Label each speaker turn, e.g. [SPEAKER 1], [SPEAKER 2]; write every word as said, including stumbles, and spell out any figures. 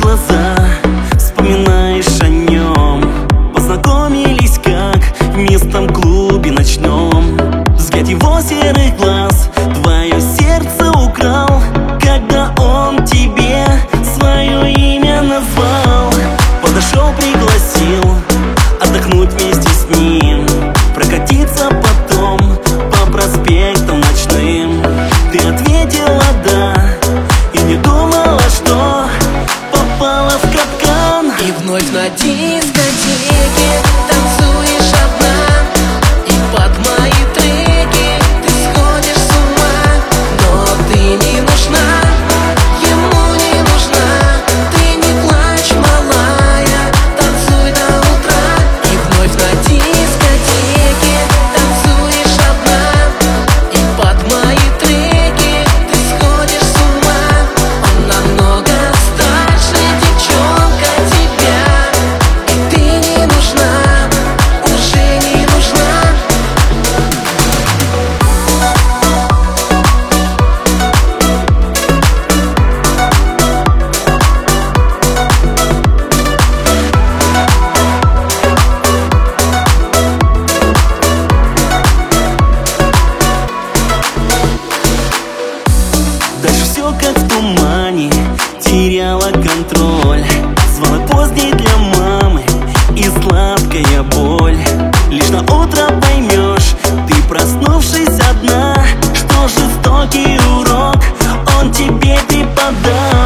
[SPEAKER 1] глаза, вспоминаешь о нем. Познакомились как в местном клубе ночном. Взгляд его серых глаз твое сердце украл, когда он тебе свое имя назвал. Подошел, пригласил отдохнуть вместе с ним, прокатиться потом по проспектам ночным. Ты ответила «да» и не думала, что попала в капкан.
[SPEAKER 2] И вновь на дискотеке танцуешь одна, и под мои треки ты сходишь с ума. Но ты не нужна, ему не нужна. Ты не плачь, малая, танцуй до утра. И вновь на дискотеке танцуешь одна, и под мои треки ты сходишь с ума. Он намного старше, девчонка, тебя, и ты не нужна, уже не нужна.
[SPEAKER 1] Дальше все как в тумане, теряла контроль. Звонок поздний для мамы и сладкая боль. Лишь на утро поймешь, ты проснувшись одна, что жестокий урок он тебе преподал.